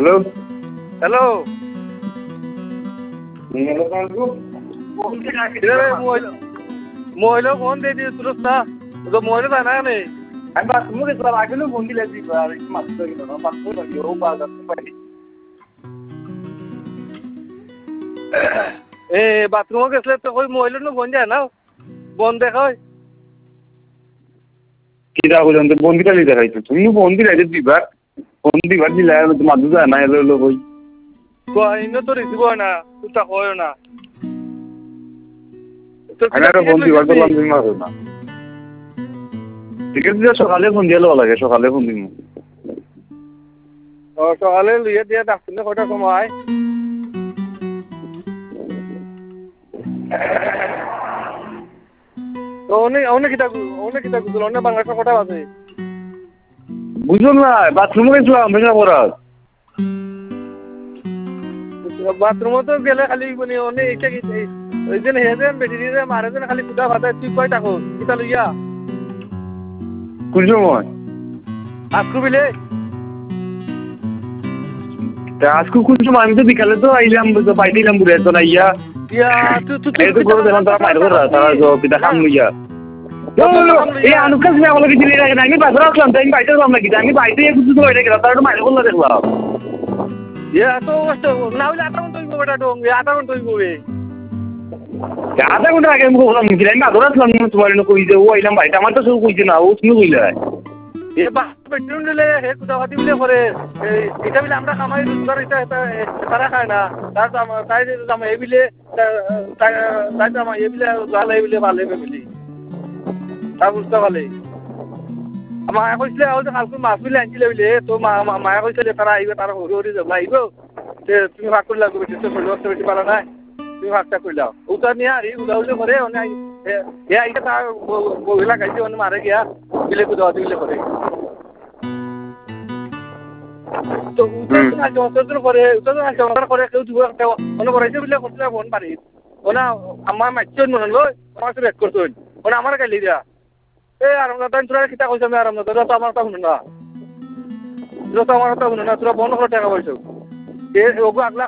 hello hello মহিলা phone দিয়ে দিয়ে তুরস না তো মহিলা যায় না নেই আমি বাথরুমে গেছিলাম আগেও ফোন দিলে দিবা আর একটু মাছ ধরে গেল বাথরুমে থাকি ও বাজার পাইনি এ বাথরুমে গেছিলে তো ওই মহিলা ফোন যায় না বন দেখা হয় কিরা বলেন তো বন্দিটা লিখে রাখছো তুমি বন্দি রাখে দিবার বন্দি বার দিলে মাদু যায় না এলো এলো বই ইনো তো রিসিভ হয় না তুই তা হয় না আমি একটা বন্দি বার করলাম তুমি মারো না ঠিক আছে সকালে ফোন দিয়ে লওয়া লাগে সকালে ফোন দিন সকালে লইয়া দিয়া ডাক্তার কয়টার সময় অনেক কিতা গুজল অনেক বাংলাদেশের কটা আছে বুঝলাম না বাথরুমে গেছিলাম ভেজা পড়ার বাথরুমে তো গেলে খালি মানে অনেক এটা ওই দিন হেজেন বেটি দিয়ে মারে যেন খালি কুটা ভাতা তুই কয় থাকো কিতা লইয়া কোন সময় আজকু বিলে আজকে কোন সময় আমি তো বিকালে তো আইলাম বাইরে এলাম ঘুরে তো না ইয়া ইয়া তুই এই তো করে দিলাম তারা মাইর করে তারা পিতা খাম লইয়া এই আনুকাজ না বলে কিছু লেগে না আমি বাজার আসলাম তাই আমি বাইরে আসলাম নাকি আমি বাইরে কিছু তো বাইরে গেলাম তারা মাইর করলা দেখলাম ইয়া তো না হলে 8 ঘন্টা হইব বেটা ডং 8 ঘন্টা হইব আধা ঘন্টা আগে আমি বললাম কি আমি বাজার আসলাম তোমার কই যে ও আইলাম বাইরে আমার তো সব কইছে না ও তুমি কইলা এ বেডরুম দিলে হে কুটা ফাটি বিলে করে এটা বিলে আমরা কামাই রোজগার এটা তারা খায় না তার তাই দাম এই বিলে তাই দাম এই বিলে জাল এই বিলে ভালো ফ্যামিলি তা বুঝতে পারলে মায়ে কৈছিলে আৰু যে কালকে মাছ বিলে আনিছিলে বিলে তো মায়ে কৈছিলে তারা আহিব তারা হরি হরি যাব আহিব তুমি ভাগ করে লাগবে বেশি তো ষোলো বেশি পারা নাই তুমি ভাগটা করে লাও ওটা নিয়ে আর উদাউলে করে অনেক এ আইটা তার বহিলা গাইছে অনেক মারে গিয়া বিলে কুদাওয়াতে বিলে করে তো উত্তর করে কেউ দিব একটা অনেক করাইছে বিলে করছিল ফোন পারি ওনা আমার মাইচন মনে লই আমার ব্যাক করতেন ওনা আমার গাইলি দিয়া এই আরামদাদা তোরা কিতা কইছ আমি আরামদাদা তো আমার কথা শুনো না তোরা তো আমার কথা শুনো না তোরা বন্ধ করে টাকা পয়সা এ ওগো আগলা